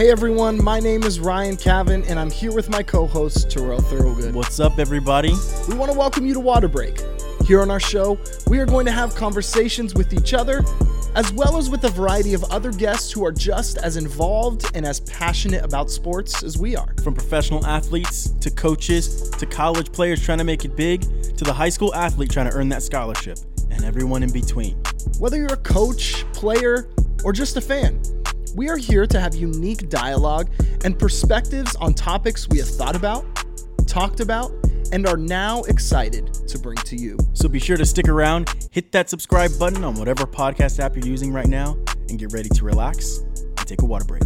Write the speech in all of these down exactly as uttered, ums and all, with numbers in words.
Hey everyone, my name is Ryan Cavan, and I'm here with my co-host, Terrell Thorogood. What's up, everybody? We want to welcome you to Water Break. Here on our show, we are going to have conversations with each other, as well as with a variety of other guests who are just as involved and as passionate about sports as we are. From professional athletes, to coaches, to college players trying to make it big, to the high school athlete trying to earn that scholarship, and everyone in between. Whether you're a coach, player, or just a fan, we are here to have unique dialogue and perspectives on topics we have thought about, talked about, and are now excited to bring to you. So be sure to stick around, hit that subscribe button on whatever podcast app you're using right now, and get ready to relax and take a water break.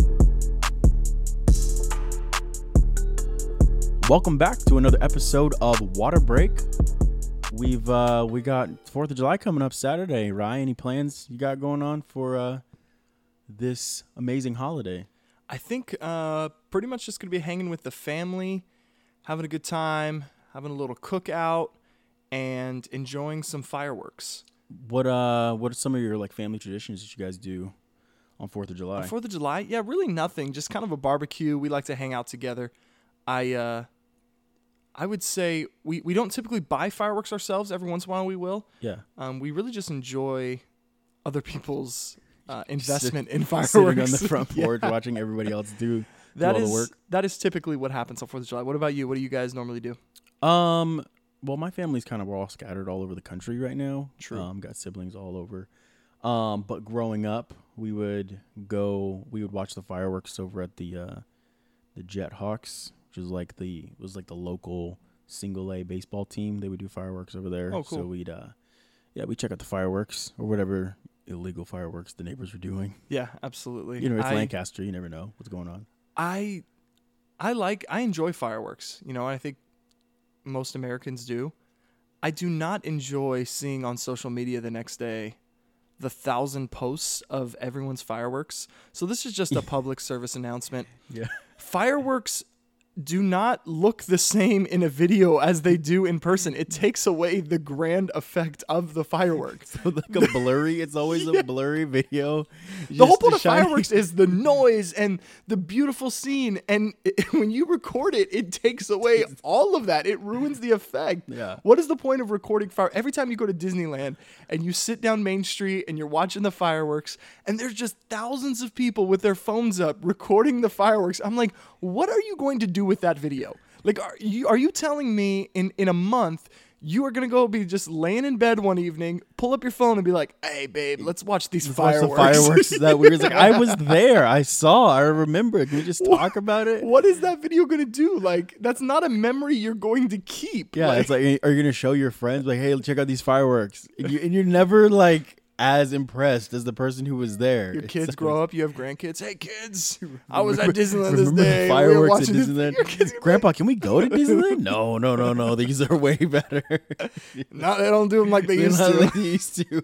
Welcome back to another episode of Water Break. We've uh, we got fourth of July coming up Saturday. Ryan, any plans you got going on for uh, this amazing holiday? I think uh, pretty much just going to be hanging with the family, having a good time, having a little cookout, and enjoying some fireworks. What uh, what are some of your like family traditions that you guys do on fourth of July? On fourth of July? Yeah, really nothing. Just kind of a barbecue. We like to hang out together. I uh, I would say we, we don't typically buy fireworks ourselves. Every once in a while we will. Yeah. Um, we really just enjoy other people's uh, investment in fireworks. Sitting on the front porch Yeah. watching everybody else do, do That all is the work. that is typically what happens on fourth of July. What about you? What do you guys normally do? Um, well, my family's kind of all scattered all over the country right now. True. Um, got siblings all over. Um, but growing up, we would go. We would watch the fireworks over at the uh, the Jethawks, which is like the was like the local single A baseball team. They would do fireworks over there. Oh, cool. So we'd uh, yeah, we check out the fireworks or whatever illegal fireworks the neighbors were doing. Yeah, absolutely. You know, it's I, Lancaster. You never know what's going on. I I like I enjoy fireworks. You know, I think most Americans do. I do not enjoy seeing on social media the next day the thousand posts of everyone's fireworks. So this is just a public service announcement. Yeah. Fireworks do not look the same in a video as they do in person. It takes away the grand effect of the fireworks. So like a blurry, it's always Yeah. a blurry video. The whole Just point of shiny- fireworks is the noise and the beautiful scene. And it, when you record it, it takes away all of that. It ruins the effect. Yeah. What is the point of recording fire? Every time you go to Disneyland and you sit down Main Street and you're watching the fireworks and there's just thousands of people with their phones up recording the fireworks. I'm like, what are you going to do with that video? Like, are you are you telling me in, in a month you are going to go be just laying in bed one evening, pull up your phone and be like, hey, babe, let's watch these Let's watch the fireworks. fireworks that weird. It's like I was there. I saw. I remember. Can we just talk about it? What is that video going to do? Like, that's not a memory you're going to keep. Yeah, it's like, are you gonna show your friends like, hey, check out these fireworks? And, you, and you're never like as impressed as the person who was there. Your It's kids like- grow up, you have grandkids. Hey, kids, I was at Disneyland this Remember the day. We were fireworks at watching this- Disneyland. Your kids are Grandpa, can we go to Disneyland? No, no, no, no. These are way better. like, no, they don't do them like they used Not to. like they used to.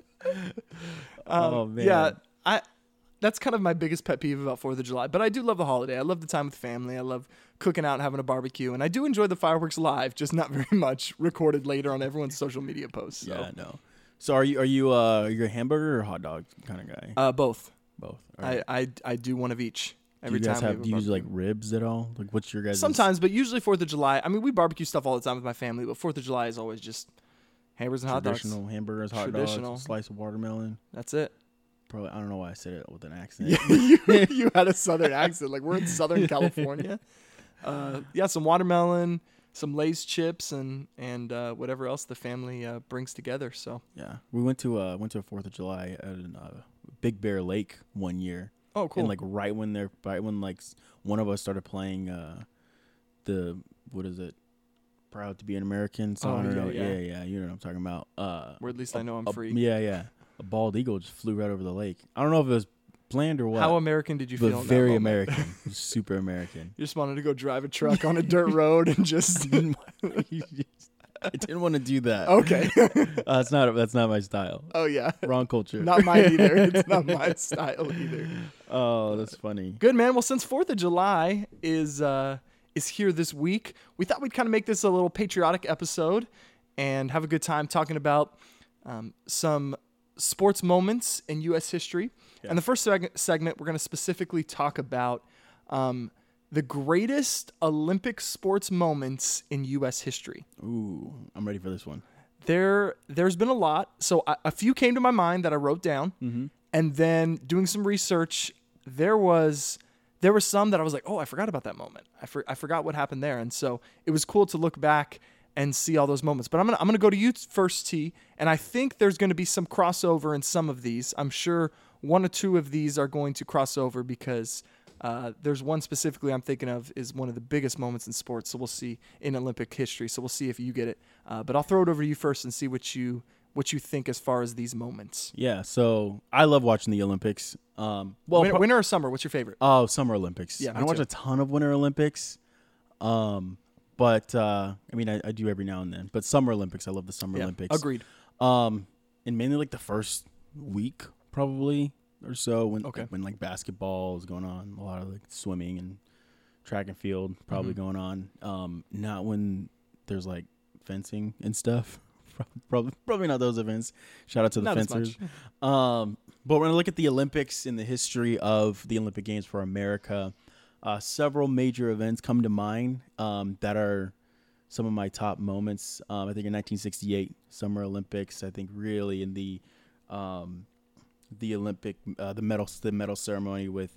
Um, Oh, man. Yeah, I. That's kind of my biggest pet peeve about fourth of July. But I do love the holiday. I love the time with family. I love cooking out and having a barbecue. And I do enjoy the fireworks live, just not very much recorded later on everyone's social media posts. So. Yeah, no. So are you are you uh are you a hamburger or hot dog kind of guy? Uh, both. Both. All right. I, I I do one of each every do you guys time. we have, a do you use barbecue. like ribs at all? Like what's your guys' Sometimes, but usually fourth of July. I mean, we barbecue stuff all the time with my family, but fourth of July is always just hamburgers and hot dogs. traditional hamburgers, hot Traditional. dogs, slice of watermelon? That's it. Probably I don't know why I said it with an accent. Yeah, you, you had a southern accent. Like, we're in Southern California. Uh, yeah, some watermelon, some Lay's chips, and and uh, whatever else the family uh, brings together. So, Yeah, we went to uh went to a Fourth of July at an, uh, Big Bear Lake one year, oh, cool. and like right when they're right when like s- one of us started playing uh the what is it, Proud to Be an American song. Oh, or yeah, no- yeah. yeah, yeah, you know what I'm talking about. Uh, Or at least I know I'm a- free. Yeah, yeah. A bald eagle just flew right over the lake. I don't know if it was planned or what. How American did you but feel? in that very moment? American, It was super American. You just wanted to go drive a truck on a dirt road and just. I didn't want to do that. Okay. Uh, that's not that's not my style. Oh yeah. Wrong culture. Not mine either. It's not my style either. Oh, that's funny. Good, man. Well, since fourth of July is uh, is here this week, we thought we'd kind of make this a little patriotic episode and have a good time talking about um, some sports moments in U S history. And the first seg- segment, we're going to specifically talk about um, the greatest Olympic sports moments in U S history. Ooh, I'm ready for this one. There, there's been a lot. So a, a few came to my mind that I wrote down. Mm-hmm. And then doing some research, there was there were some that I was like, oh, I forgot about that moment. I, for, I forgot what happened there. And so it was cool to look back and see all those moments. But I'm gonna I'm gonna go to you first, T. And I think there's gonna be some crossover in some of these. I'm sure one or two of these are going to cross over because uh, there's one specifically I'm thinking of is one of the biggest moments in sports. So we'll see in Olympic history. So we'll see if you get it. Uh, but I'll throw it over to you first and see what you what you think as far as these moments. Yeah, so I love watching the Olympics. Um, well, Winter, pro- winter or summer? What's your favorite? oh, Summer Olympics. Yeah, I me don't watch too. a ton of Winter Olympics, um, but uh, I mean, I, I do every now and then. But Summer Olympics, I love the Summer Yeah, Olympics. agreed. Um, and mainly like the first week, probably or so, when Okay. when like basketball is going on, a lot of like swimming and track and field probably Mhm. going on. Um, not when there's like fencing and stuff. Probably probably not those events. Shout out to the Not as fencers. much. Um, but we're gonna look at the Olympics and the history of the Olympic Games for America. Uh, several major events come to mind um, that are some of my top moments. Um, I think in nineteen sixty-eight Summer Olympics. I think really in the um, the Olympic uh, the medal the medal ceremony with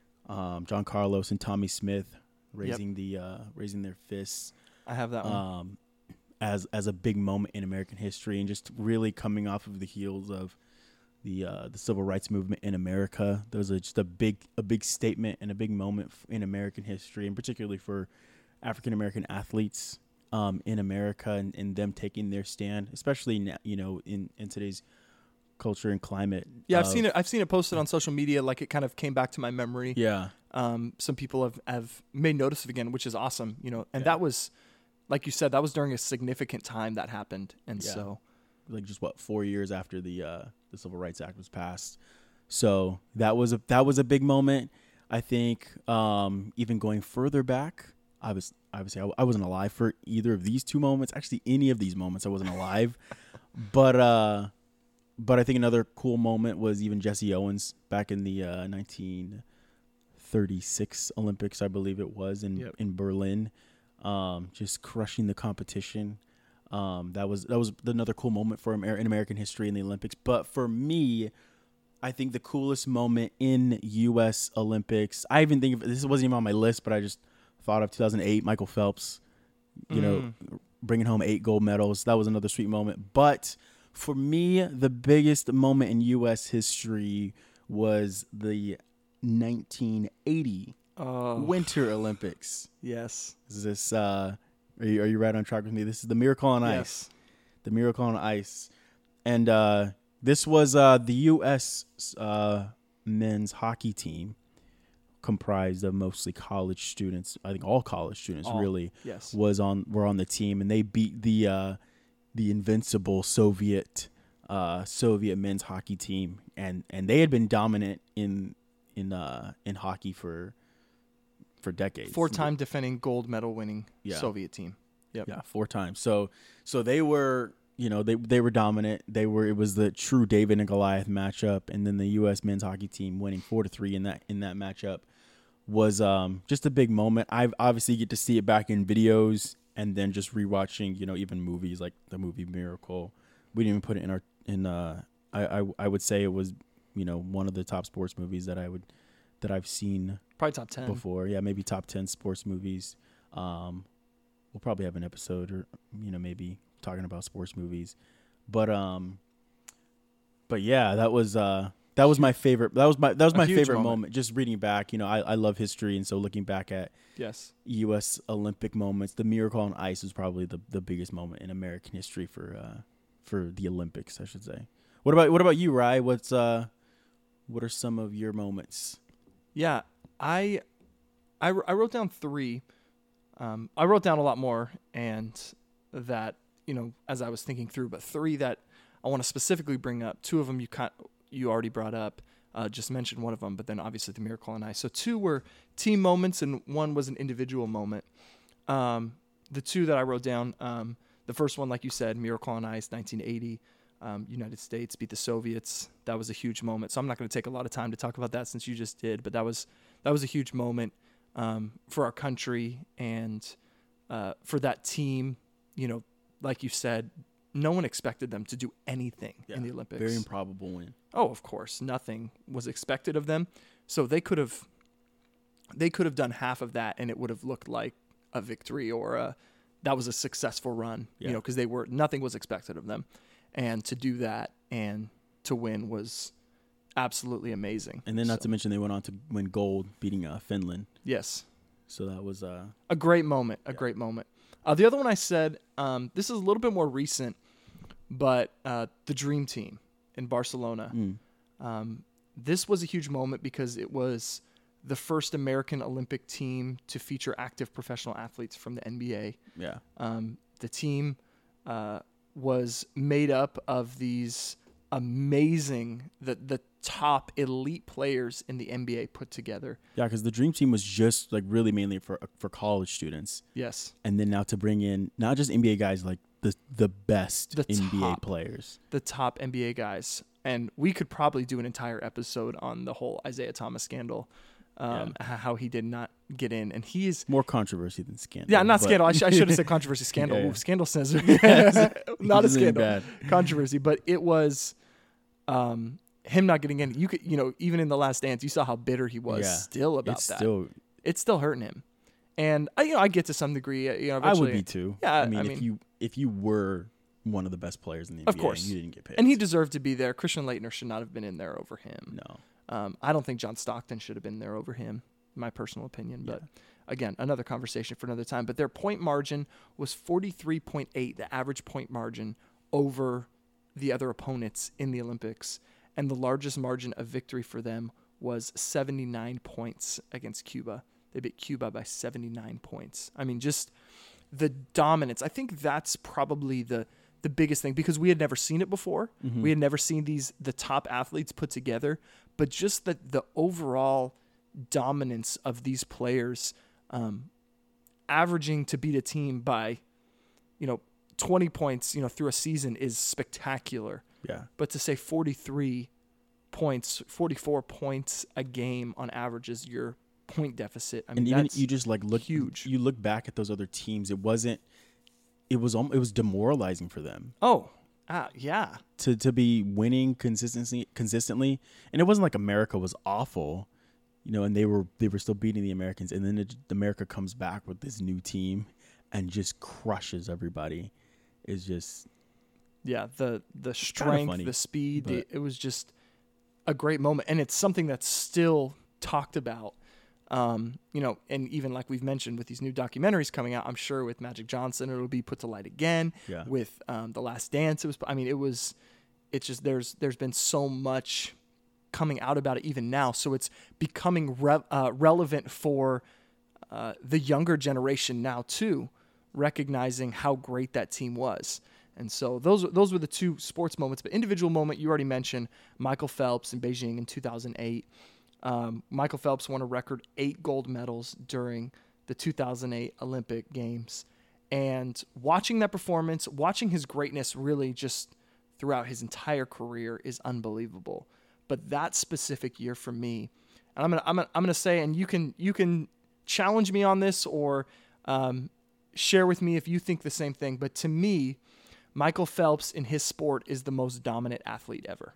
um, John Carlos and Tommy Smith raising the uh, raising their fists. I have that one. Um, as as a big moment in American history, and just really coming off of the heels of the uh, the civil rights movement in America. There was a, just a big a big statement and a big moment f- in American history, and particularly for African American athletes um, in America, and, and them taking their stand, especially now, you know, in, in today's culture and climate. yeah, I've of- seen it. I've seen it posted on social media. Like it kind of came back to my memory. Yeah, Um, some people have, have made notice of it again, which is awesome. You know, and Yeah. that was, like you said, that was during a significant time that happened. And Yeah. so, like just what four years after the uh, the Civil Rights Act was passed. So that was a that was a big moment. I think um, even going further back, I was obviously I, I wasn't alive for either of these two moments. Actually, any of these moments, I wasn't alive. but uh, but I think another cool moment was even Jesse Owens back in the uh, nineteen thirty-six Olympics, I believe it was in Yep. in Berlin, um, just crushing the competition. Um, that was that was another cool moment for Amer- in American history in the Olympics. But for me, I think the coolest moment in U S Olympics, I even think of, this wasn't even on my list, but I just thought of two thousand eight, Michael Phelps, you know, bringing home eight gold medals. That was another sweet moment. But for me, the biggest moment in U S history was the nineteen eighty oh, Winter Olympics. yes. Is this uh are you, are you right on track with me? This is the Miracle on Ice. Yes. The Miracle on Ice. And uh this was uh the U S uh men's hockey team, comprised of mostly college students. I think all college students All, really Yes. was on were on the team, and they beat the uh the invincible Soviet uh Soviet men's hockey team, and and they had been dominant in in uh in hockey for for decades. Four-time defending gold medal winning Yeah. Soviet team. Yep. Yeah, four times. So so they were, you know, they they were dominant. They were it was the true David and Goliath matchup, and then the U S men's hockey team winning four to three in that in that matchup was um just a big moment. I obviously get to see it back in videos, and then just rewatching, you know, even movies like the movie Miracle. We didn't even put it in our in uh I I, I would say it was, you know, one of the top sports movies that I would that I've seen Probably top ten. before. Yeah, maybe top ten sports movies. Um, we'll probably have an episode, or you know, maybe talking about sports movies. But um, but yeah, that was uh, that was my favorite. That was my that was A my huge favorite moment. moment. Just reading back, you know, I I love history, and so looking back at Yes. U S Olympic moments, the Miracle on Ice is probably the the biggest moment in American history for uh for the Olympics, I should say. What about what about you, Rye? What's uh, what are some of your moments? Yeah, I, I, I wrote down three. Um, I wrote down a lot more, and that, you know, as I was thinking through, but three that I want to specifically bring up. Two of them you kind you already brought up, uh, just mentioned one of them, but then obviously the Miracle on Ice. So two were team moments, and one was an individual moment. Um, the two that I wrote down, um, the first one, like you said, Miracle on Ice, nineteen eighty. Um, United States beat the Soviets. That was a huge moment. So I'm not going to take a lot of time to talk about that since you just did, but that was that was a huge moment um, for our country and uh, for that team. You know, like you said, no one expected them to do anything Yeah, in the Olympics. Very improbable win. Oh, of course, nothing was expected of them. So they could have they could have done half of that, and it would have looked like a victory or a that was a successful run. Yeah. You know, because they were nothing was expected of them. And to do that and to win was absolutely amazing. And then not So, to mention they went on to win gold, beating uh, Finland. yes, So that was uh, a great moment. A Yeah. great moment. Uh, the other one I said, um, this is a little bit more recent, but uh, the Dream Team in Barcelona. mm, Um, this was a huge moment because it was the first American Olympic team to feature active professional athletes from the N B A. yeah, Um, the team uh, was made up of these amazing, the the top elite players in the N B A put together. yeah. Because the dream team was just like really mainly for for college students, Yes, and then now to bring in not just N B A guys, like the the best The N B A top. players. the top N B A guys. And we could probably do an entire episode on the whole Isaiah Thomas scandal, um, h- how he did not get in. And he is More controversy than scandal. Yeah, not but- scandal. I, sh- I should have said controversy. Scandal. Yeah, yeah. Ooh, scandal says Which not a isn't scandal. bad. Controversy, but it was um, him not getting in. You could, you know, even in the Last Dance, you saw how bitter he was Yeah. still about It's that. still. It's still hurting him, and I, you know, I get to some degree. uh, You know, I would eventually- be too. Yeah, I mean, I if mean- you if you were one of the best players in the N B A, Of course. and you didn't get picked, and he deserved to be there. Christian Laettner should not have been in there over him. no. Um, I don't think John Stockton should have been there over him, my personal opinion. But again, another conversation for another time. But their point margin was forty-three point eight, the average point margin over the other opponents in the Olympics. And the largest margin of victory for them was seventy-nine points against Cuba. They beat Cuba by seventy-nine points. I mean, just the dominance. I think that's probably the the biggest thing because we had never seen it before. Mm-hmm. We had never seen these the top athletes put together, but just the the overall dominance of these players, um, averaging to beat a team by, you know, twenty points, you know, through a season is spectacular. Yeah. But to say forty-three points, forty-four points a game on average is your point deficit. I mean, And even that's you just like look huge. You look back at those other teams. It wasn't. It was. alm- It was demoralizing for them oh, ah, yeah, to to be winning consistently. Consistently, and it wasn't like America was awful, you know. And they were they were still beating the Americans. And then it, America comes back with this new team, and just crushes everybody. It's just yeah. The the kinda strength, funny, the speed, the, but- it was just a great moment, and it's something that's still talked about. Um, you know, and even like we've mentioned with these new documentaries coming out, I'm sure with Magic Johnson it'll be put to light again. Yeah. With um, The Last Dance, it was. I mean, it was. It's just there's there's been so much coming out about it even now, so it's becoming re- uh, relevant for uh, the younger generation now too, recognizing how great that team was. And so those those were the two sports moments. But individual moment, you already mentioned Michael Phelps in Beijing in two thousand eight. Um, Michael Phelps won a record eight gold medals during the two thousand eight Olympic Games. And watching that performance, watching his greatness really just throughout his entire career is unbelievable. But that specific year for me, and I'm gonna I'm gonna, I'm gonna say, and you can you can challenge me on this or um, share with me if you think the same thing. But to me, Michael Phelps in his sport is the most dominant athlete ever.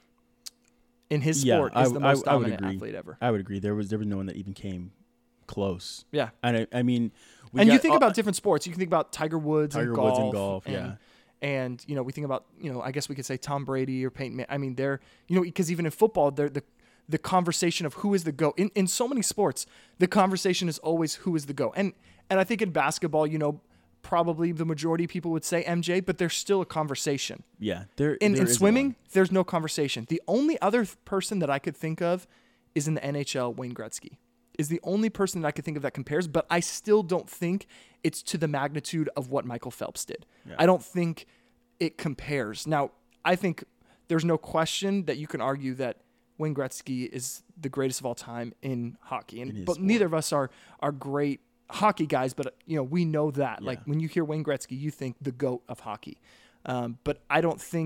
In his Yeah, sport I- is the I- most I would dominant agree. athlete ever. I would agree. There was there was no one that even came close. Yeah. And I, I mean, we And you got- think uh, about different sports. You can think about Tiger Woods Tiger and Woods golf. and golf, and, yeah. And, you know, we think about, you know, I guess we could say Tom Brady or Peyton Manning. I mean, they're, you know, because even in football, they're the the conversation of who is the GOAT. In in so many sports, the conversation is always who is the GOAT. And and I think in basketball, you know, probably the majority of people would say M J, but there's still a conversation. yeah, there In, there in isn't swimming, one. there's no conversation. The only other th- person that I could think of is in the N H L, Wayne Gretzky. Is the only person that I could think of that compares, but I still don't think it's to the magnitude of what Michael Phelps did. Yeah. I don't think it compares. Now, I think there's no question that you can argue that Wayne Gretzky is the greatest of all time in hockey. And In his but sport. neither of us are are great hockey guys, but you know, we know that. Yeah. Like when you hear Wayne Gretzky, you think the GOAT of hockey. Um, but I don't think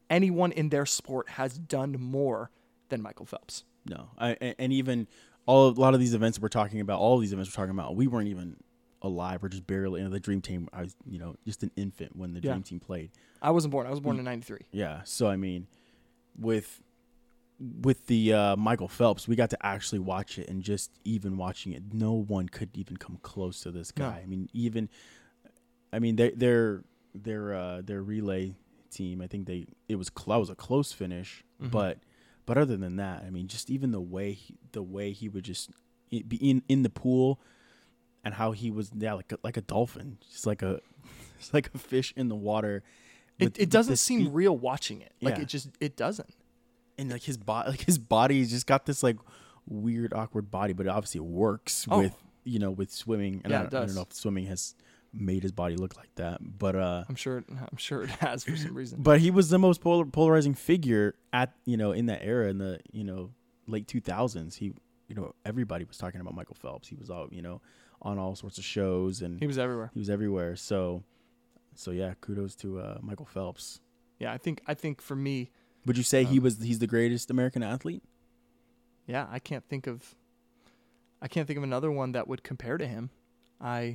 anyone in their sport has done more than Michael Phelps. No, I and and even all of, a lot of these events we're talking about, all of these events we're talking about, we weren't even alive. We're just barely in the Dream Team. I was, you know, just an infant when the Yeah. Dream Team played. I wasn't born. I was born in ninety-three. Yeah. So I mean, with with the uh, Michael Phelps, we got to actually watch it, and just even watching it, no one could even come close to this guy. No. I mean, even, I mean, their their their uh, their relay team. I think they it was cl- that was a close finish, Mhm. but but other than that, I mean, just even the way he, the way he would just i- be in in the pool, and how he was yeah like a, like a dolphin, just like a just like a fish in the water. It, with- it with doesn't the seem speed- real watching it. Like Yeah. it just it doesn't. and like his body, like his body just got this like weird, awkward body, but obviously it works Oh. with you know with swimming. And Yeah, I, it don't, I does. don't know if swimming has made his body look like that, but uh, I'm sure. It, I'm sure it has for some reason. but he was the most polar, polarizing figure at you know in that era in the you know late two thousands. He you know everybody was talking about Michael Phelps. He was all you know on all sorts of shows, and He was everywhere. he was everywhere. So so yeah, kudos to uh, Michael Phelps. Yeah, I think. I think for me, Would you say he Um, was he's the greatest American athlete? yeah, I can't think of. I can't think of another one that would compare to him. I.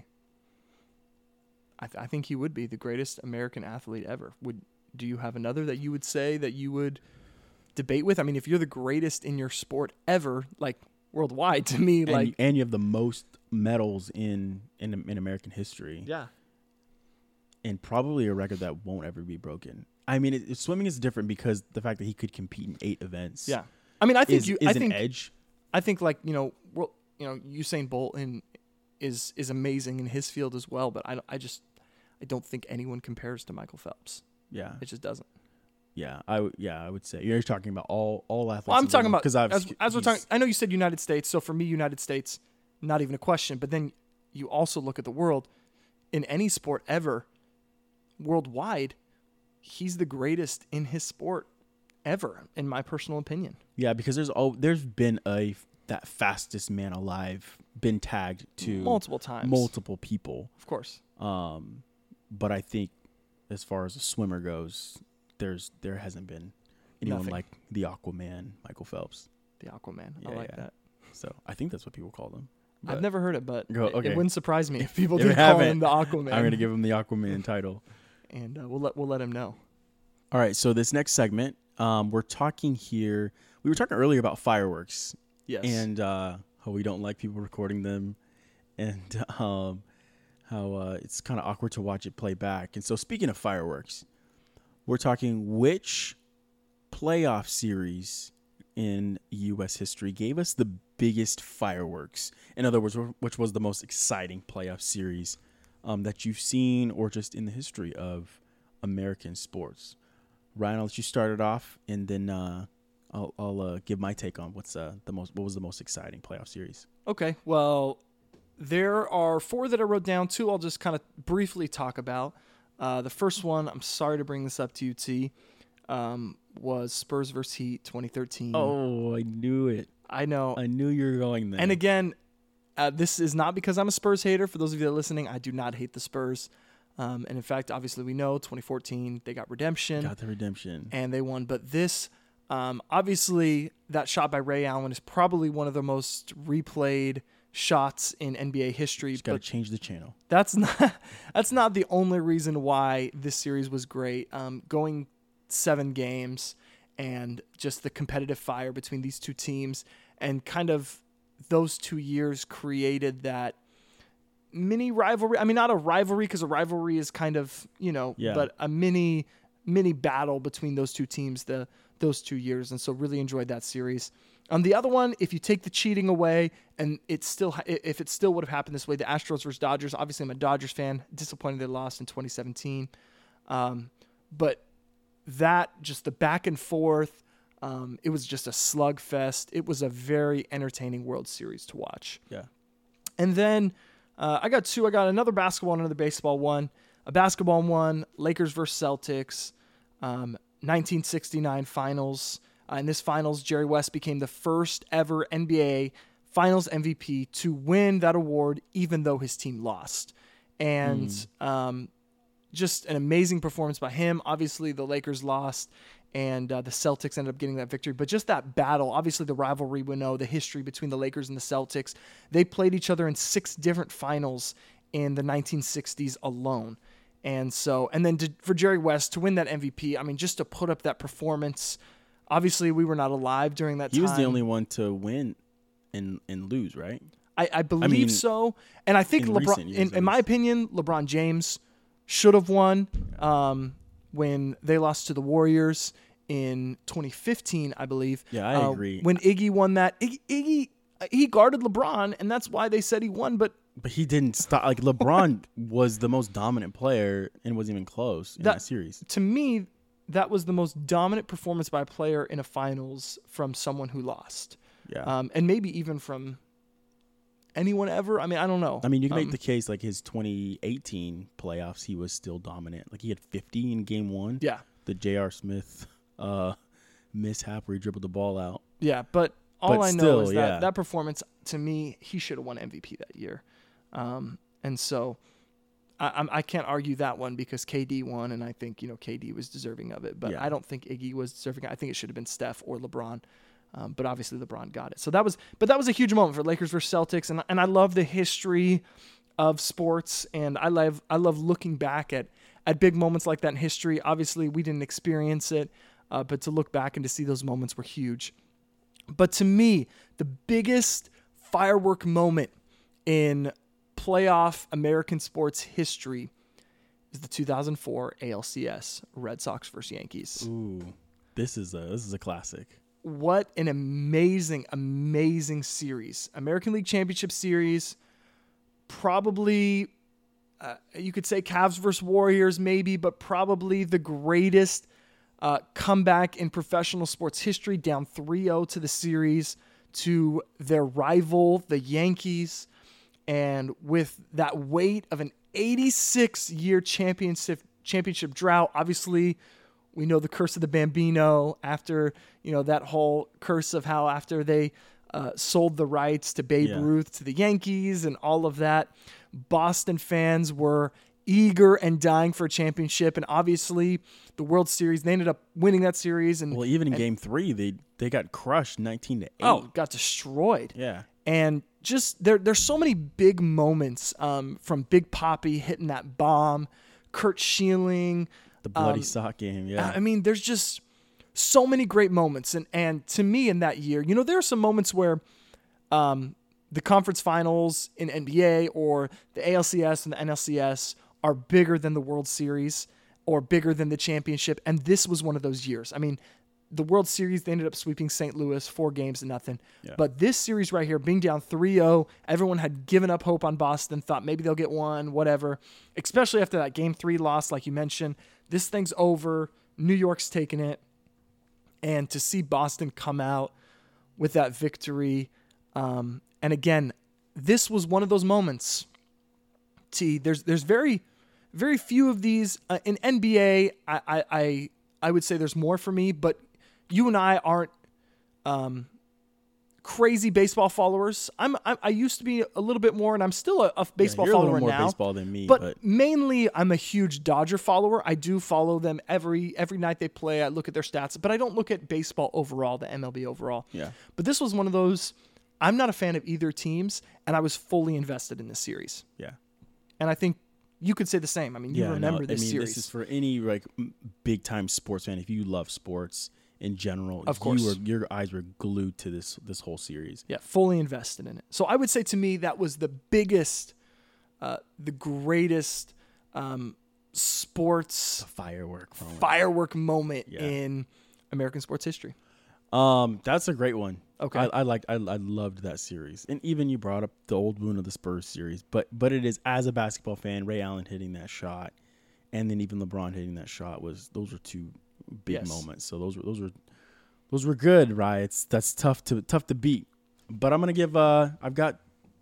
I, th- I think he would be the greatest American athlete ever. Would do you have another that you would say that you would debate with? I mean, if you're the greatest in your sport ever, like worldwide, to me, And, like you, and you have the most medals in, in in American history, yeah, and probably a record that won't ever be broken. I mean, it, it- swimming is different because the fact that he could compete in eight events, yeah. I mean, I think is, you. is I an think edge. I think like you know, world, you know, Usain Bolt in, is is amazing in his field as well. But I don't- I just I don't think anyone compares to Michael Phelps. Yeah, It just doesn't. yeah, I w- yeah, I would say you're talking about all all athletes. Well, I'm in talking general, about 'cause I've as, as we're he's- talking. I know you said United States, so for me, United States, not even a question. But then you also look at the world. In any sport ever, worldwide, he's the greatest in his sport ever, in my personal opinion. Yeah, because there's oh there's been a that fastest man alive been tagged to Multiple times. multiple people. Of course. Um, but I think as far as a swimmer goes, there's there hasn't been anyone Nothing. like the Aquaman, Michael Phelps. The Aquaman. Yeah, I like yeah. that. So I think that's what people call them. I've But never heard it, but Go- it- okay. it wouldn't surprise me if people If you did call haven't, him the Aquaman. I'm gonna give him the Aquaman title. and uh, we'll let we'll let him know. All right, so this next segment, um, we're talking here. We were talking earlier about fireworks Yes. and uh, how we don't like people recording them, and um, how uh, it's kind of awkward to watch it play back. And so, speaking of fireworks, we're talking which playoff series in U S history gave us the biggest fireworks. In other words, which was the most exciting playoff series um, that you've seen or just in the history of American sports. Ryan, I'll let you start it off, and then uh, I'll, I'll uh, give my take on what's uh, the most what was the most exciting playoff series. Okay. Well, there are four that I wrote down. Two I'll just kind of briefly talk about. Uh, the first one, I'm sorry to bring this up to you, T, um, was Spurs versus Heat twenty thirteen. Oh, I knew it. I know. I knew you were going there. And again, uh, this is not because I'm a Spurs hater. For those of you that are listening, I do not hate the Spurs. Um, and in fact, obviously, we know twenty fourteen, they got redemption. got the redemption. And they won. But this, um, obviously, that shot by Ray Allen is probably one of the most replayed shots in N B A history. Just got to But change the channel. that's not that's not the only reason why this series was great. Um, going seven games and just the competitive fire between these two teams, and kind of those two years created that mini rivalry. I mean, not a rivalry because a rivalry is kind of, you know, Yeah. but a mini mini battle between those two teams the those two years. And so really enjoyed that series. Um, the other one, if you take the cheating away, and it still ha- if it still would have happened this way, the Astros versus Dodgers. Obviously, I'm a Dodgers fan. Disappointed they lost in twenty seventeen, um, but that just the back and forth. Um, it was just a slugfest. It was a very entertaining World Series to watch. Yeah. And then uh, I got two. I got another basketball and another baseball one. A basketball one, Lakers versus Celtics, um, nineteen sixty-nine finals. Uh, in this finals, Jerry West became the first ever N B A Finals M V P to win that award, even though his team lost. And um, just an amazing performance by him. Obviously, the Lakers lost, and uh, the Celtics ended up getting that victory. But just that battle, obviously the rivalry we know, the history between the Lakers and the Celtics. They played each other in six different finals in the nineteen sixties alone. And so, and then to, for Jerry West to win that M V P, I mean, just to put up that performance. Obviously, we were not alive during that he time. He was the only one to win and and lose, right? I, I believe I mean, so. And I think in LeBron, years, in, in my opinion, LeBron James should have won um, when they lost to the Warriors in twenty fifteen, I believe. Yeah, I uh, agree. When Iggy won that, Iggy, Iggy he guarded LeBron, and that's why they said he won. But But he didn't stop. Like, LeBron was the most dominant player and wasn't even close in that, that series. To me, that was the most dominant performance by a player in a finals from someone who lost. Yeah. Um, and maybe even from anyone ever. I mean, I don't know. I mean, you can make um, the case, like, his twenty eighteen playoffs, he was still dominant. Like, he had fifty in game one. Yeah. The J R. Smith uh, mishap where he dribbled the ball out. Yeah, but all But I know still, is that yeah. that performance, to me, he should have won M V P that year. Um, and so I, I'm- I can't argue that one because K D won, and I think, you know, K D was deserving of it. But Yeah. I don't think Iggy was deserving. I think it should have been Steph or LeBron. Um, but obviously LeBron got it. So that was, but that was a huge moment for Lakers versus Celtics. And, and I love the history of sports. And I love, I love looking back at, at big moments like that in history. Obviously we didn't experience it, uh, but to look back and to see those moments were huge. But to me, the biggest firework moment in playoff American sports history is the two thousand four A L C S, Red Sox versus Yankees. Ooh, this is a this is a classic. What an amazing, amazing series. American League Championship Series, probably, uh, you could say Cavs versus Warriors maybe, but probably the greatest uh, comeback in professional sports history, down three oh to the series to their rival, the Yankees. And with that weight of an eighty-six year championship championship drought, obviously we know the curse of the Bambino after, you know, that whole curse of how after they uh, sold the rights to Babe Yeah. Ruth to the Yankees and all of that, Boston fans were eager and dying for a championship. And obviously the World Series, they ended up winning that series. And Well, even in and, game three, they they got crushed nineteen to eight. oh, got destroyed. yeah. And just there, there's so many big moments um, from Big Papi hitting that bomb, Kurt Schilling. The bloody um, sock game. Yeah. I mean, there's just so many great moments. And and to me in that year, you know, there are some moments where um, the conference finals in N B A or the A L C S and the N L C S are bigger than the World Series or bigger than the championship. And this was one of those years. I mean, the World Series, they ended up sweeping Saint Louis four games to nothing. Yeah. But this series right here, being down three oh, everyone had given up hope on Boston, thought maybe they'll get one, whatever. Especially after that game three loss, like you mentioned. This thing's over. New York's taking it. And to see Boston come out with that victory. Um, and again, this was one of those moments. T, there's there's very, very few of these. Uh, in N B A, I, I, I, I would say there's more for me, but you and I aren't um, crazy baseball followers. I'm I, I used to be a little bit more, and I'm still a, a baseball yeah, you're a follower little more now. baseball than me, but, but, mainly I'm a huge Dodger follower. I do follow them every every night they play. I look at their stats, but I don't look at baseball overall, the M L B overall. yeah. But this was one of those. I'm not a fan of either teams, and I was fully invested in this series. Yeah. And I think you could say the same. I mean, you yeah, remember no, this I mean, series. This is for any like big time sports fan. If you love sports in general, Of course. you were, your eyes were glued to this this whole series. Yeah, fully invested in it. So I would say to me that was the biggest, uh, the greatest um, sports The firework. Moment. firework moment Yeah. in American sports history. Um, that's a great one. Okay. I, I liked, I, I loved that series, and even you brought up the old wound of the Spurs series, but but it is, as a basketball fan, Ray Allen hitting that shot, and then even LeBron hitting that shot was those were two big Yes. moments. So those were those were those were good, right? It's that's tough to tough to beat. But I'm gonna give uh I've got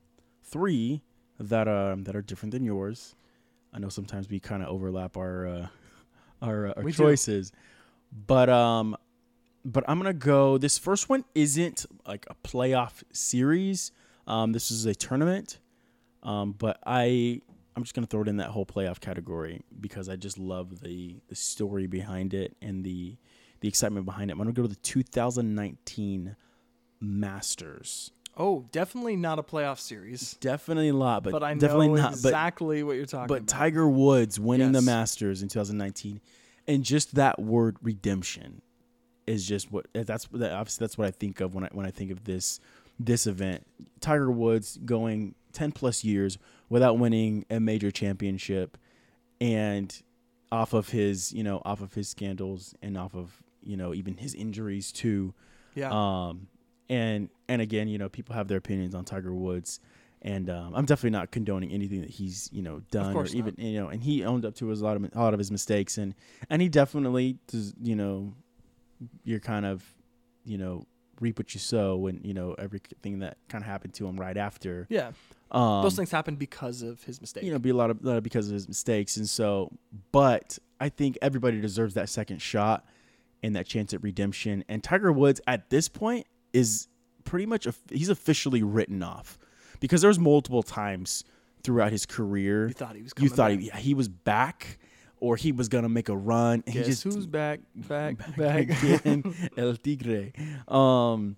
three that uh that are different than yours. I know sometimes we kind of overlap our uh, our, uh, our We do. choices, but um. But I'm going to go, this first one isn't like a playoff series. Um, this is a tournament. Um, but I, I'm just going to throw it in that whole playoff category because I just love the the story behind it and the the excitement behind it. I'm gonna go to the two thousand nineteen Masters. Oh, definitely not a playoff series. Definitely a lot, but, But I definitely know not. exactly what you're talking but, about. But Tiger Woods winning the Yes. Masters in two thousand nineteen, and just that word redemption is just what that's that obviously that's what I think of when I when I think of this this event. Tiger Woods going ten plus years without winning a major championship, and off of his you know off of his scandals and off of you know even his injuries too. Yeah. Um, and and again, you know, people have their opinions on Tiger Woods, and um, I'm definitely not condoning anything that he's you know done or course even not. you know, and he owned up to his, a lot of a lot of his mistakes, and and he definitely does, you know, you're kind of you know reap what you sow when you know everything that kind of happened to him right after. yeah. Um, Those things happen because of his mistake. you know, be a lot of, lot of because of his mistakes, and so, but I think everybody deserves that second shot and that chance at redemption. And Tiger Woods at this point is pretty much a, he's officially written off because there's multiple times throughout his career You thought he was you coming thought back. he, yeah, he was back or he was gonna make a run. And Guess he just who's back, back, back back. again, El Tigre. Um,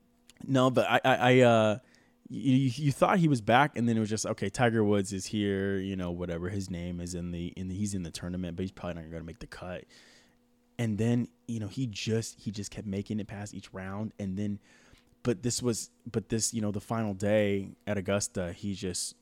no, but I, I, I uh, you, you thought he was back, and then it was just okay. Tiger Woods is here, you know, whatever. His name is in the in the he's in the tournament, but he's probably not going to make the cut. And then you know he just he just kept making it past each round, and then, but this was but this you know the final day at Augusta, he just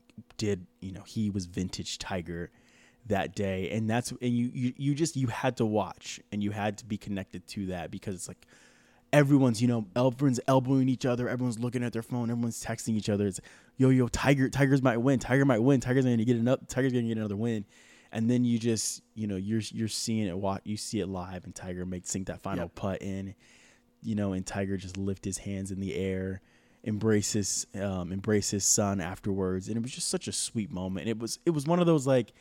did you know he was vintage Tiger that day, and that's and you you you just you had to watch and you had to be connected to that because it's like everyone's you know everyone's elbowing each other, everyone's looking at their phone, everyone's texting each other. It's yo yo Tiger Tigers might win, Tiger might win, Tiger's going to get another Tiger's going to get another win, and then you just you know you're you're seeing it watch you see it live, and Tiger make sink that final Yep. putt in, you know, and Tiger just lift his hands in the air. Embrace his, um, embrace his son afterwards, and it was just such a sweet moment. And it was, it was one of those like,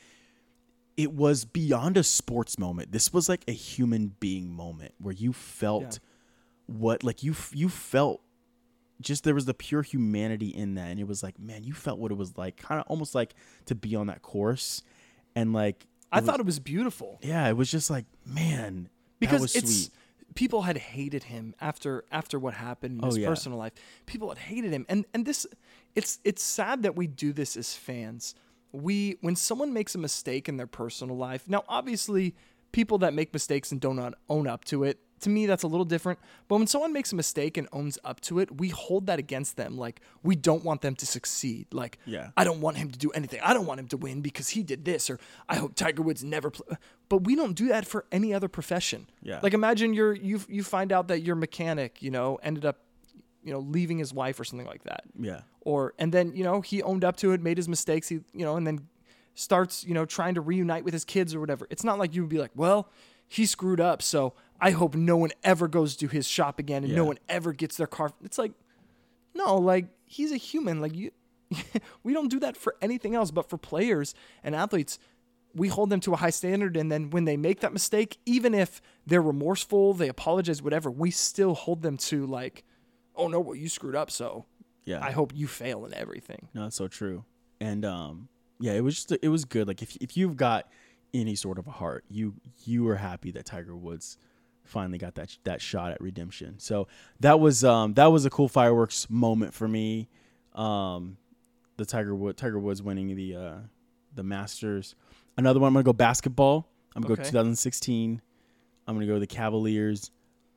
it was beyond a sports moment. This was like a human being moment where you felt Yeah. what, like you, you felt just there was the pure humanity in that, and it was like, man, you felt what it was like, kind of almost like to be on that course, and like I it thought was, it was beautiful yeah, it was just like, man, because that was it's sweet. people had hated him after after what happened in Oh, his yeah. personal life. People had hated him, and and this it's it's sad that we do this as fans. We when someone makes a mistake in their personal life. Now, obviously, people that make mistakes and don't own up to it. To me, that's a little different. But when someone makes a mistake and owns up to it, we hold that against them. Like, we don't want them to succeed. Like, Yeah. I don't want him to do anything. I don't want him to win because he did this. Or I hope Tiger Woods never play. But we don't do that for any other profession. Yeah. Like, imagine you're, you you find out that your mechanic, you know, ended up, you know, leaving his wife or something like that. Yeah, Or, and then, you know, he owned up to it, made his mistakes, he, you know, and then starts, you know, trying to reunite with his kids or whatever. It's not like you would be like, well, he screwed up, so I hope no one ever goes to his shop again and no Yeah. one ever gets their car. It's like, no, like he's a human. Like you, we don't do that for anything else, but for players and athletes, we hold them to a high standard. And then when they make that mistake, even if they're remorseful, they apologize, whatever, we still hold them to like, oh no, well you screwed up, so yeah. I hope you fail in everything. No, that's so true. And um, yeah, it was just it was good. Like if if you've got any sort of a heart, you you were happy that Tiger Woods finally got that that shot at redemption. So that was um that was a cool fireworks moment for me. Um, the Tiger Wood Tiger Woods winning the uh the Masters. Another one, I'm gonna go basketball. I'm gonna Okay. go twenty sixteen. I'm gonna go the Cavaliers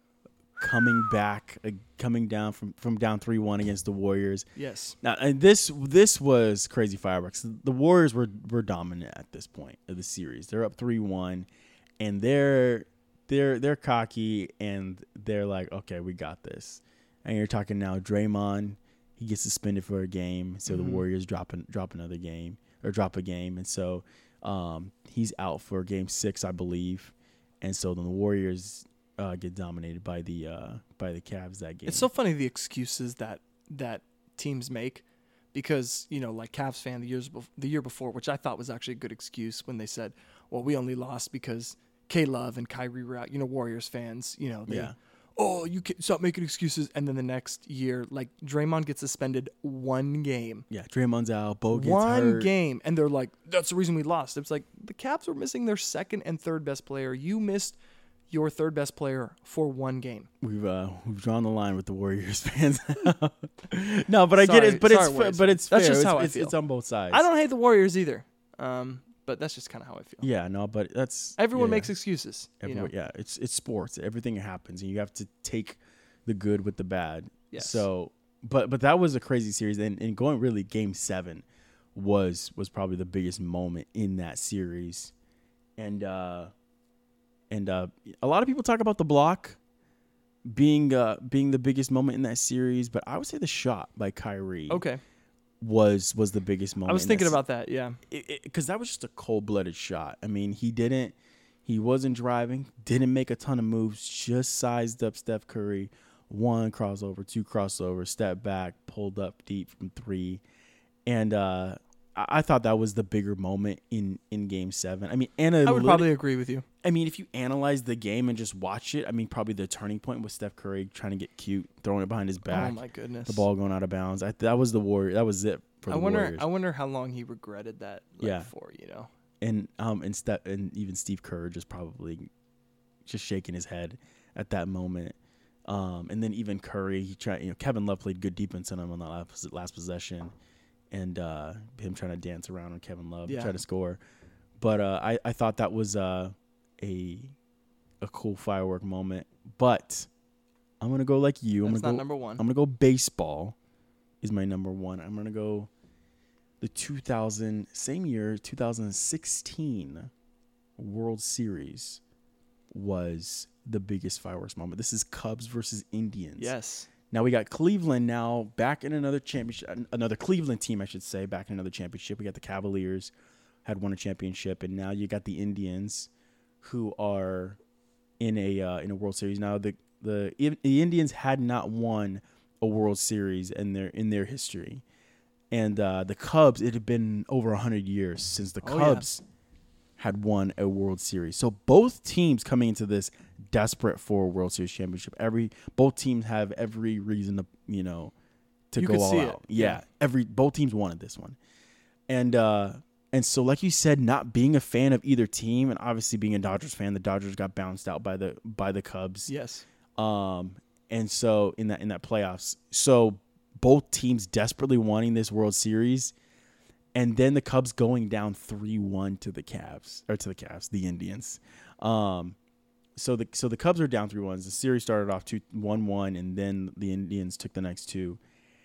coming back, uh, coming down from from down three one against the Warriors. Yes. Now, and this this was crazy fireworks. The Warriors were were dominant at this point of the series. They're up three one, and they're they're they're cocky, and they're like, okay, we got this. And you're talking now, Draymond, he gets suspended for a game, so Mm-hmm. the Warriors drop an, drop another game or drop a game, and so um, he's out for game six, I believe, and so then the Warriors uh, get dominated by the uh, by the Cavs that game. It's so funny the excuses that that teams make, because you know, like Cavs fan the years bef- the year before, which I thought was actually a good excuse when they said, "Well, we only lost because K Love and Kyrie were out." You know, Warriors fans, you know, they, Yeah. oh, you can't stop making excuses, and then the next year, like Draymond gets suspended one game. Yeah, Draymond's out. Bo gets One hurt. game, and they're like, "That's the reason we lost." It's like the Cavs were missing their second and third best player. You missed, your third best player for one game. We've uh, we've drawn the line with the Warriors fans. No, but I Sorry, get it. But sorry, it's Warriors but it's That's fair. just it's, how I it's, feel. it's on both sides. I don't hate the Warriors either, um, but that's just kind of how I feel. Yeah, no, but that's Everyone yeah, makes excuses. everyone, you know? Yeah, it's it's sports. Everything happens, and you have to take the good with the bad. Yes. So, but but that was a crazy series, and, and going really game seven was was probably the biggest moment in that series, and uh, and uh, a lot of people talk about the block being uh, being the biggest moment in that series, but I would say the shot by Kyrie Okay. was was the biggest moment. I was in thinking that se- about that. Yeah. because that was just a cold-blooded shot. I mean, he didn't, he wasn't driving, didn't make a ton of moves, just sized up Steph Curry, one crossover, two crossover, step back, pulled up deep from three, and uh, I, I thought that was the bigger moment in in Game Seven. I mean, I would analytic- probably agree with you. I mean, if you analyze the game and just watch it, I mean, probably the turning point was Steph Curry trying to get cute, throwing it behind his back, Oh my goodness. the ball going out of bounds. I, that was the Warrior. That was it for the I wonder. Warriors. I wonder how long he regretted that. Like, Yeah. For you know. and um and Steph and even Steve Kerr just probably just shaking his head at that moment. Um, and then even Curry, he tried. You know, Kevin Love played good defense on him on that last, last possession, and uh, him trying to dance around on Kevin Love, Yeah. try to score. But uh, I I thought that was uh, a a cool firework moment. But I'm gonna go like you. I'm That's gonna not go, number one. I'm gonna go baseball is my number one. I'm gonna go the two thousand same year two thousand sixteen World Series was the biggest fireworks moment. This is Cubs versus Indians. Yes. Now we got Cleveland now back in another championship, another Cleveland team, I should say, back in another championship. We got the Cavaliers had won a championship, and now you got the Indians who are in a uh, in a World Series. Now the the the Indians had not won a World Series in their in their history, and uh, the Cubs, it had been over a hundred years since the Oh, yeah. Cubs had won a World Series. So both teams coming into this desperate for a World Series championship. Every both teams have every reason to you know to You go could all see it. out. Yeah, every both teams wanted this one, and uh, and so like you said, not being a fan of either team, and obviously being a Dodgers fan, the Dodgers got bounced out by the by the Cubs. Yes. Um, and so in that in that playoffs, so both teams desperately wanting this World Series. And then the Cubs going down three one to the Cavs, or to the Cavs, the Indians. Um, so the so the Cubs are down three one. The series started off two one one, and then the Indians took the next two.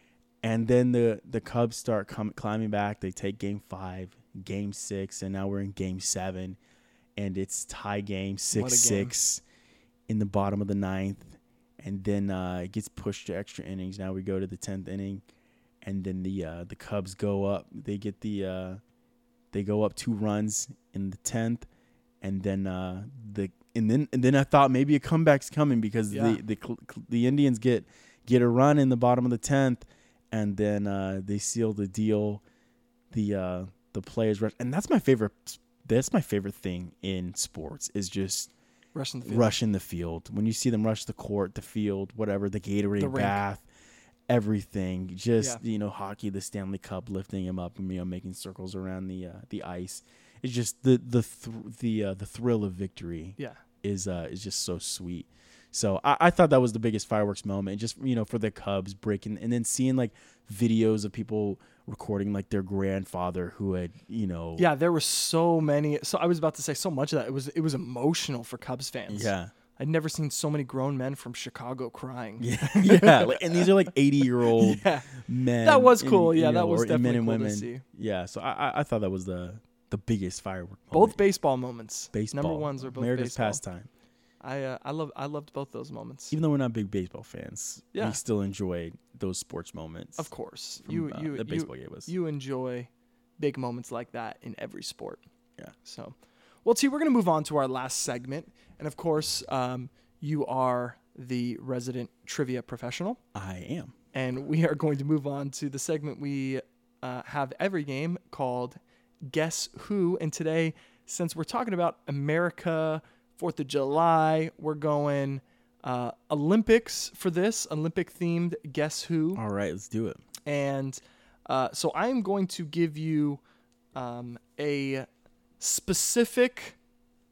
And then the, the Cubs start com- climbing back. They take game five, game six, and now we're in game seven. And it's tie game, six six in the bottom of the ninth. And then uh, it gets pushed to extra innings. Now we go to the tenth inning. And then the uh, the Cubs go up. They get the uh, they go up two runs in the tenth, and then uh, the and then and then I thought maybe a comeback's coming because Yeah. the the the Indians get get a run in the bottom of the tenth, and then uh, they seal the deal. The uh, the players rush, and that's my favorite. That's my favorite thing in sports is just Rushing the field. rushing the field. When you see them rush the court, the field, whatever, the Gatorade The rink. bath. Everything, just Yeah. you know, hockey, the Stanley Cup, lifting him up and you know, making circles around the uh, the ice. It's just the the th- the uh, the thrill of victory Yeah. is uh, is just so sweet. So I, I thought that was the biggest fireworks moment, just you know, for the Cubs breaking, and then seeing like videos of people recording like their grandfather who had you know Yeah. There were so many. So I was about to say so much of that. It was it was emotional for Cubs fans. yeah I'd never seen so many grown men from Chicago crying. yeah yeah, like, and these are like eighty year old Yeah. men. That was and, cool. you Yeah, know, that was or men definitely and cool to women. see. Yeah, so I I- I thought that was the the biggest firework. Both moment. baseball moments. baseball Number ones are both America's baseball. pastime. I uh, I love I loved both those moments. Even though we're not big baseball fans, Yeah. we still enjoy those sports moments. Of course, from, you uh, you that you, baseball gave us. you enjoy big moments like that in every sport. Yeah. So, well, T, we're gonna move on to our last segment, and of course, um, you are the resident trivia professional, I am. and we are going to move on to the segment we uh, have every game called Guess Who. And today, since we're talking about America, Fourth of July, we're going uh, Olympics for this Olympic themed Guess Who. All right, let's do it. And uh, so I am going to give you um, a specific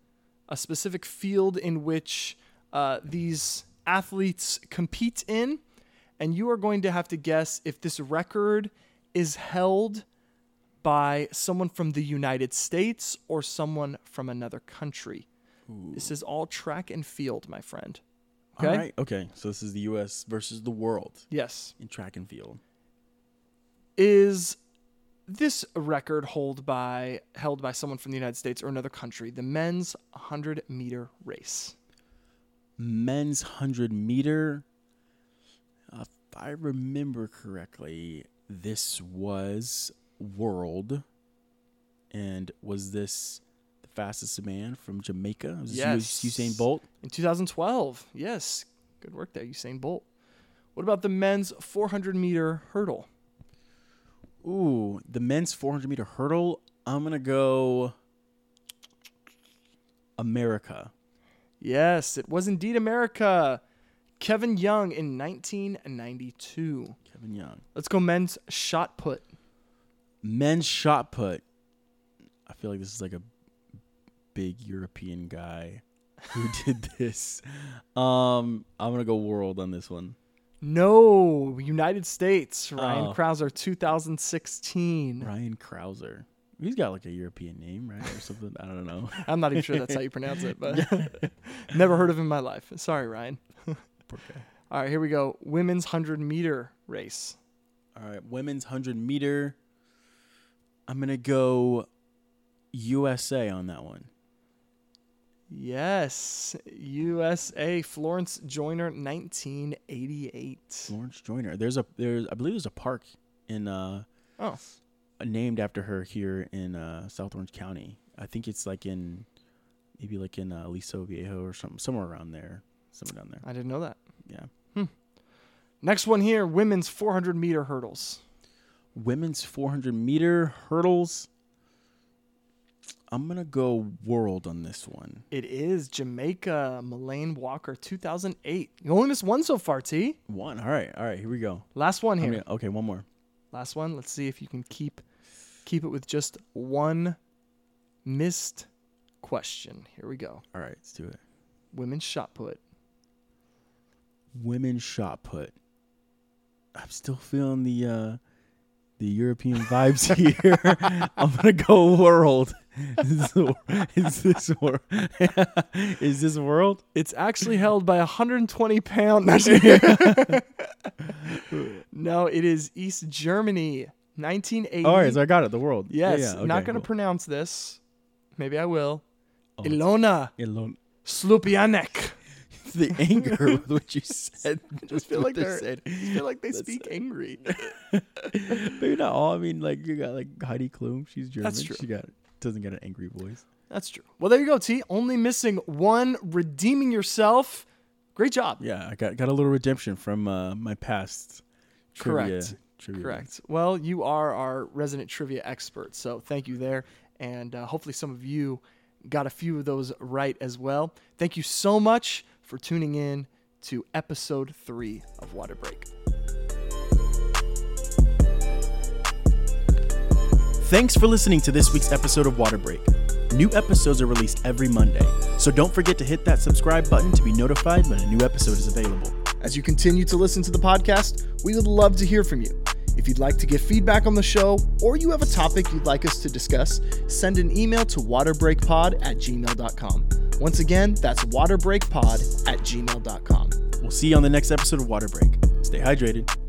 a specific field in which uh, these athletes compete in, and you are going to have to guess if this record is held by someone from the United States or someone from another country. Ooh. This is all track and field, my friend. Okay? All right. Okay. So this is the U S versus the world. Yes. In track and field. Is this record held by held by someone from the United States or another country? The men's one hundred meter race. Men's one hundred meter. Uh, if I remember correctly, this was world. And was this the fastest man from Jamaica? Was yes. this Usain Bolt? In two thousand twelve. Yes. Good work there, Usain Bolt. What about the men's four hundred meter hurdle? Ooh, the men's four hundred meter hurdle. I'm going to go America. Yes, it was indeed America. Kevin Young in nineteen ninety-two. Kevin Young. Let's go men's shot put. Men's shot put. I feel like this is like a big European guy who did this. Um, I'm going to go world on this one. No, United States. Ryan Oh. Krauser, two thousand sixteen. Ryan Krauser. He's got like a European name, right? Or something. I don't know. I'm not even sure that's how you pronounce it, but never heard of him in my life. Sorry, Ryan. Okay. All right, here we go. Women's one hundred meter race. All right, women's one hundred meter. I'm going to go U S A on that one. Yes, U S A. Florence Joyner, nineteen eighty-eight. Florence Joyner. There's a there's I believe there's a park in uh Oh, named after her here in uh, South Orange County. I think it's like in maybe like in uh, Aliso Viejo or something, somewhere around there, somewhere down there. I didn't know that. Yeah. Hmm. Next one here, women's four hundred meter hurdles. Women's four hundred meter hurdles. I'm going to go world on this one. It is Jamaica, Melaine Walker, two thousand eight. You only missed one so far, T. One. All right. All right. Here we go. Last one here. Gonna, okay. One more. Last one. Let's see if you can keep keep it with just one missed question. Here we go. All right. Let's do it. Women's shot put. Women's shot put. I'm still feeling the uh, the European vibes here. I'm gonna go world. Is this, is this world? Is this world? It's actually held by a one hundred twenty pound. No, it is East Germany, nineteen eighty. All right, so I got it. The world. Yes, Yeah, yeah, okay, not going to cool. pronounce this. Maybe I will. Oh, Ilona Ilona. Slupianek. The anger with which you said. I just feel like they they're. said. I just feel like they That's- speak angry. Maybe not all. I mean, like you got like Heidi Klum. She's German. That's true. She got doesn't get an angry voice. That's true. Well, there you go, T. Only missing one. Redeeming yourself. Great job. Yeah, I got got a little redemption from uh, my past. Trivia, Correct. Trivia. Correct. Well, you are our resident trivia expert, so thank you there. And uh, hopefully some of you got a few of those right as well. Thank you so much for tuning in to episode three of Water Break. Thanks for listening to this week's episode of Water Break. New episodes are released every Monday, so don't forget to hit that subscribe button to be notified when a new episode is available. As you continue to listen to the podcast, we would love to hear from you. If you'd like to give feedback on the show, or you have a topic you'd like us to discuss, send an email to waterbreakpod at gmail dot com. Once again, that's waterbreakpod at gmail dot com. We'll see you on the next episode of Water Break. Stay hydrated.